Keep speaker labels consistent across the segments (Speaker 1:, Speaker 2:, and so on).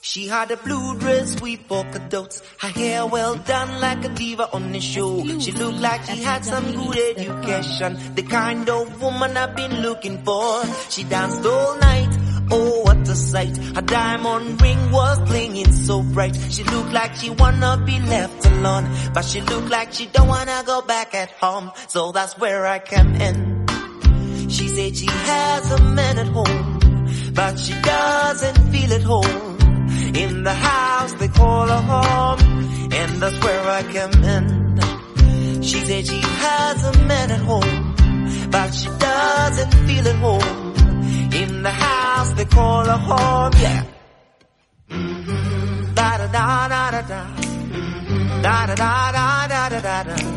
Speaker 1: She had a blue dress with polka dots, her hair well done like a diva on the show. She looked like she had some good education, the kind of woman I've been looking for. She danced all night, oh what a sight. Her diamond ring was blinging so bright. She looked like she wanna be left alone, but she looked like she don't wanna go back at home. So that's where I come in. She said she has a man at home, but she doesn't feel at home. In the house they call her home, and that's where I come in. She said she has a man at home, but she doesn't feel at home. In the house they call her home, yeah. Da da da da da da, da da da da da da da da.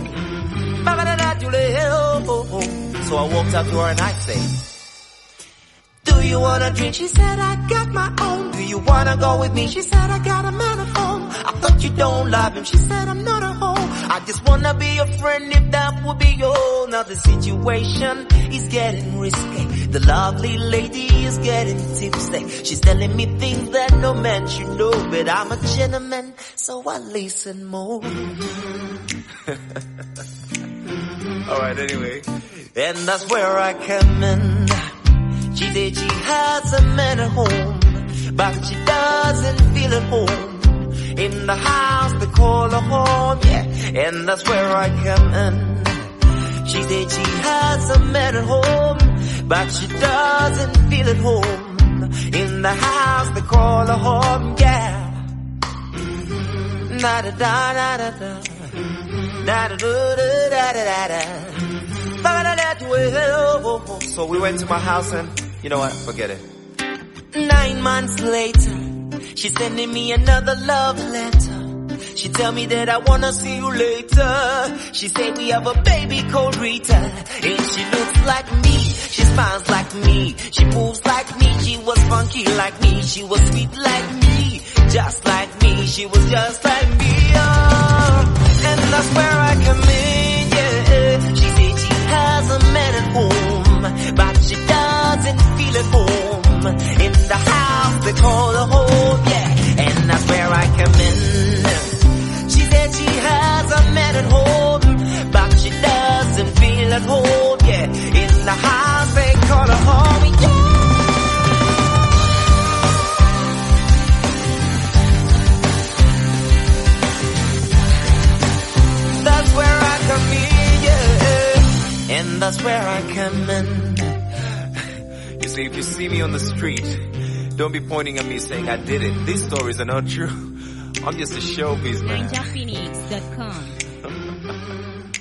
Speaker 1: So I walked up to her and I said, do you wanna drink? She said, I got my own. Do you wanna go with me? She said, I got a man at home. I thought you don't love him. She said, I'm not at home. I just wanna be your friend if that would be your. Now the situation is getting risky. The lovely lady is getting tipsy. She's telling me things that no man should know, but I'm a gentleman, so I listen more. Alright, anyway. And that's where I come in. She said she has a man at home, but she doesn't feel at home. In the house they call her home, yeah, and that's where I come in. She said she has a man at home, but she doesn't feel at home. In the house they call her home, yeah. Da da da da da da, da da da da da da. So we went to my house and, you know what, forget it. 9 months later, she's sending me another love letter. She tell me that I wanna see you later. She said we have a baby called Rita, and she looks like me, she smiles like me, she moves like me, she was funky like me, she was sweet like me, just like me, she was just like me, oh. And that's where I come in, yeah. She said she has a man at home, but she doesn't feel at home. In the house they call her home, yeah, and that's where I come in. She said she has a man at home, but she doesn't feel at home, yeah. In the house they call her home, yeah. That's where I come in, yeah. And that's where I come in. You see, if you see me on the street, don't be pointing at me saying I did it. These stories are not true. I'm just a showbiz man.
Speaker 2: NinjaPhoenix.com